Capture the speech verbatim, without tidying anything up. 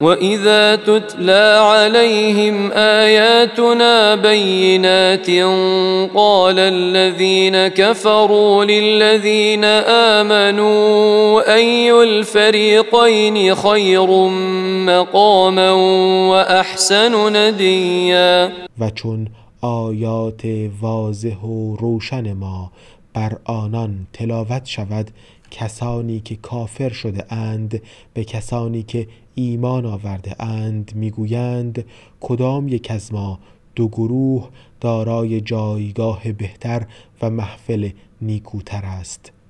وَإِذَا تُتْلَى عَلَيْهِمْ آيَاتُنَا بَيِّنَاتٍ قَالَ الَّذِينَ كَفَرُوا لِلَّذِينَ آمَنُوا أَيُّ الْفَرِيقَيْنِ خَيْرٌ مَقَامًا وَأَحْسَنُ نَدِيًّا. و چون آیات واضح و روشن ما بر آنان تلاوت شود، کسانی که کافر شده اند به کسانی که ایمان آورده اند میگویند کدام یک از ما دو گروه دارای جایگاه بهتر و محفل نیکوتر است.